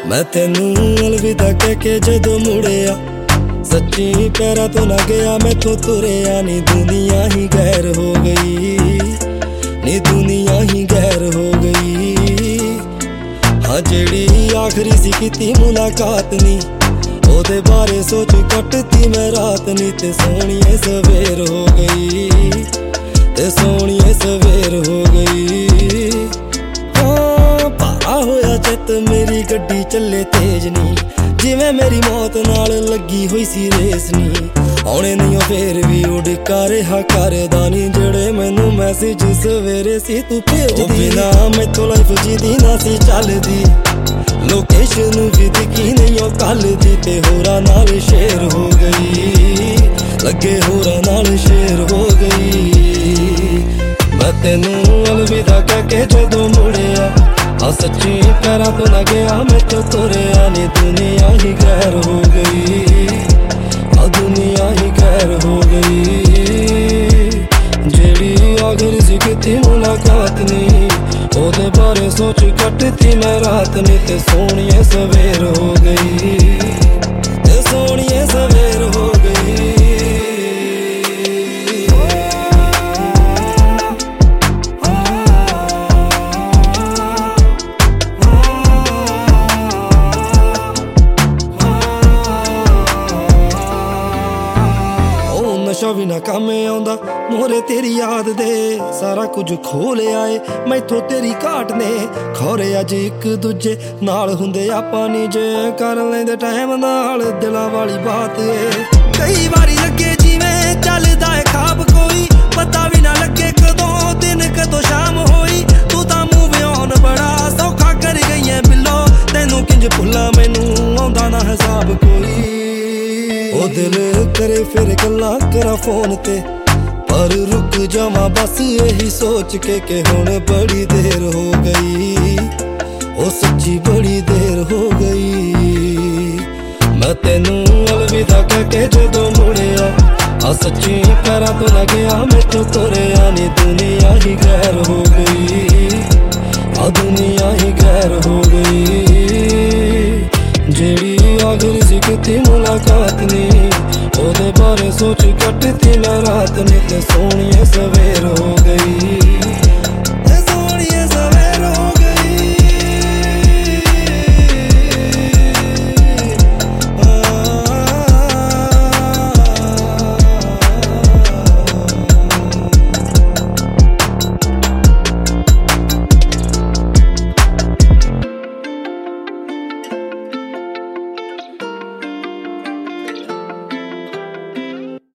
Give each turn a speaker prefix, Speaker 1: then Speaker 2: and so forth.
Speaker 1: मैं तेनू अलविदा कह के जदों मुड़िया सच्ची पैरां तो ना गया मैथों तुरिया नी दुनिया ही गैर हो गई, नी दुनिया ही गैर हो गई। हाँ जेड़ी आखरी सी कीती मुलाकात नी ओदे बारे सोच कटती मैं रात नी ते सोहणिए सवेर हो गई, ते सोहणिए सवेर हो गई। हाँ भारा होया चित मेरी गड्डी चले तेज नी जिवें मेरी मौत नाल लगी हुई सी रेस नी। आने नहीं फिर भी उड़का रहा करदा नी जेड़े मैनू मैसेज सवेरे सी तू भेजदी। बिना मैथों लाइफ जीदी ना सी चलदी, लोकेशन भी दिखी नहीं ओ कल दी ते होरां नाल शेर हो गई, लगे होरां नाल शेर हो गई। मैं तेनू अलविदा कह के जदों मुड़िया आ सच्ची पैरां तो ना गया मैथों तुरिया नी दुनिया ही गैर हो गई, आ दुनिया ही गैर हो गई। जेड़ी आखिर सी कीती मुलाकात नी ओदे बारे सोच कटती मैं रात नी ते सोहणिए सवेर हो गई, ते सोहणिए सवेर हो गई। नशा भी ना काम आउंदा मोरे तेरी याद दे, सारा कुछ खो लिया है मैथों तेरी घाट ने। खौरे अज एक दूजे नाल हुंदे आपां नी जे कर लैंदे टाइम नाल दिलां वाली बात है। कई बारी लगे जिवें चलदा है खाब कोई पता भी ना लगे कदों दिन कदों शाम होई। तू तां मूव ऑन बड़ा सौखा कर गई है बिल्लो तैनू किंज भुल्लां मैनू आउंदा ना हिसाब कोई। ओ दिल करे फिर गल्लां करा फोन ते पर रुक जावां बस यही सोच के हुण बड़ी देर हो गई, ओ सच्ची बड़ी देर हो गई। मैं तेनू अलविदा कह के जदों मुड़िया आ सच्ची पैरां तो ना गया मैथों तुरिया नी दुनिया ही गैर हो गई, आ दुनिया ही गैर हो गई। जेड़ी आखिर सी कीती मुलाकात नी ओदे बारे सोच कटती मैं रात नी ते सोहणिए सवेर हो गई।